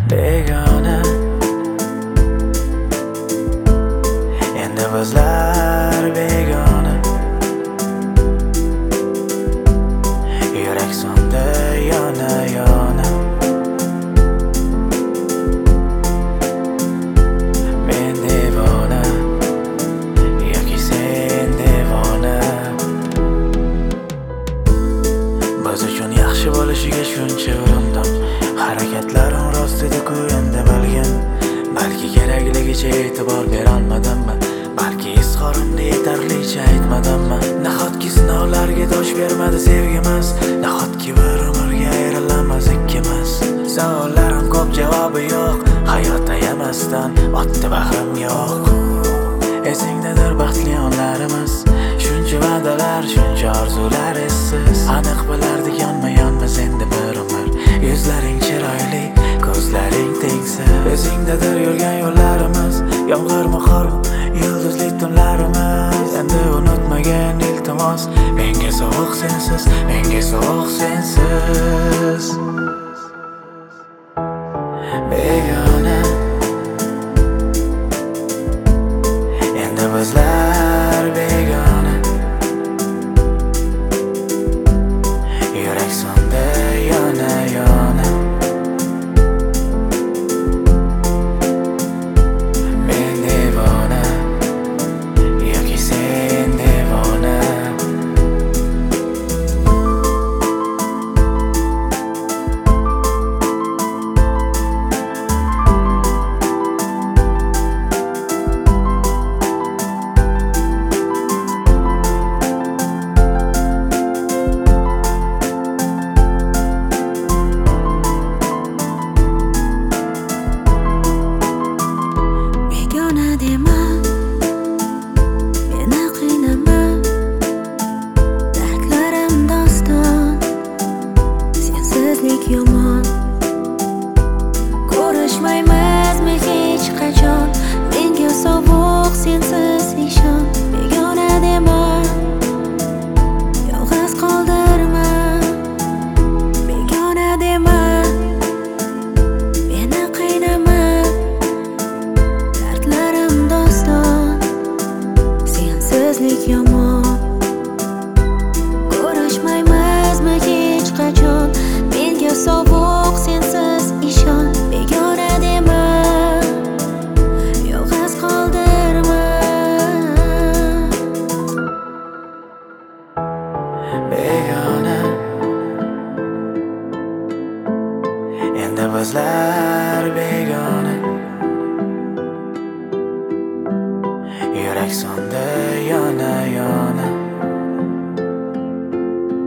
begona. Endi bizlar begona. Yurak so'ndi yona yona. Men devona yoki sen devona. Biz uchun yaxshi bo'lishiga shuncha urindim. Harakatlarim rost edi-ku endi bilgin. Balki kerakligicha e'tibor berolmadimmi? Balki izhorimni yetarlicha aytmadimmi? Nahotki sinovlarga dosh bermadi sevgimiz? Nahotki bir umrga ayrilamaz ikkimiz? Savollarim ko'p, javobi yo'q. Hayot ayamasdan otdi bahrim yo'q. Esingdadir baxtli onlarimiz. Shuncha va'dalar, shuncha orzular essiz. Aniq bilardik yonma-yonmiz endi bir umr. Yuzlaring chiroyli, ko'zlaring tengsiz. Esingdadir yurgan yo'llarimiz. Yomg'irmi qormi, yulduzli tunlarimiz. Endi unutmagin iltimos, menga sovuq sensiz, menga sovuq sensiz. Begona. Endi bizlar begona. Yurak so'ndi yona yona. Men devona yoki sen devona. Begona dema, meni qiynama. Dardlarim doston, sensizlik yomon. Ko'rishmaymizmi hech qachon? Menga sovuq sensiz ishon. Begona dema, yolg'iz qoldirma. Begona dema, meni qiynama. Dardlarim doston, sensizlik yomon. Ko'rishmaymizmi hech qachon? Menga sovuq sensiz ishon. Begona dema, yolg'iz qoldirma. Begona. Endi bizlar begona. Yurak so'ndi yona yona.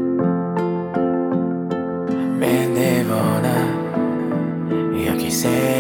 Men devona yoki sen